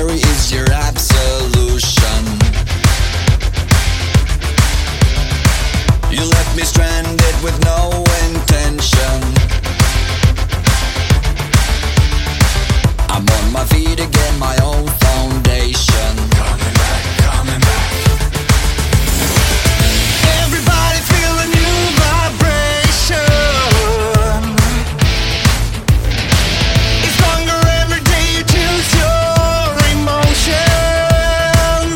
Misery is your absolution. You left me stranded with no intention. I'm on my feet again, my own foundation. Coming back, coming back. Everybody feel a new vibration. It's stronger every day, you choose your emotions.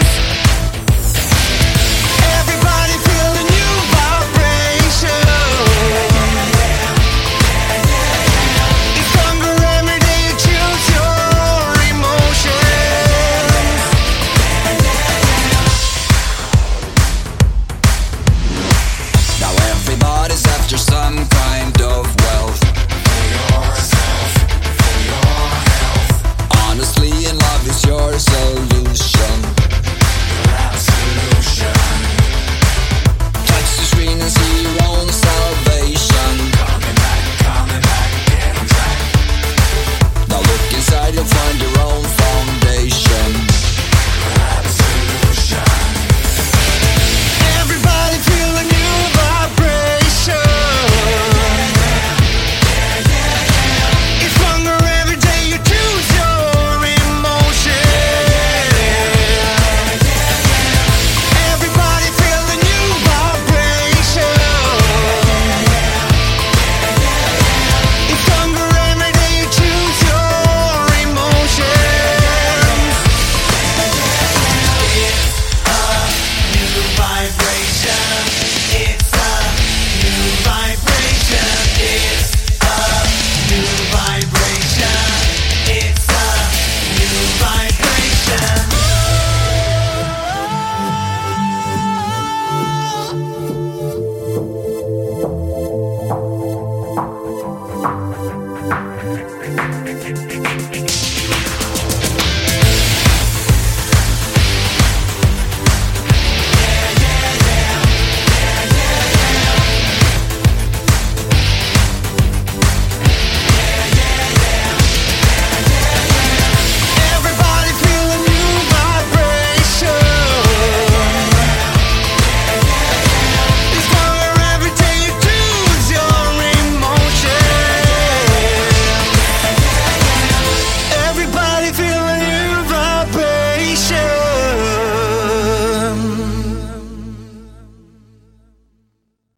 Everybody feel a new vibration. It's stronger every day, you choose your emotions. Now everybody's after some kind of wealth. For yourself, for your health. Honestly, and love is your solution.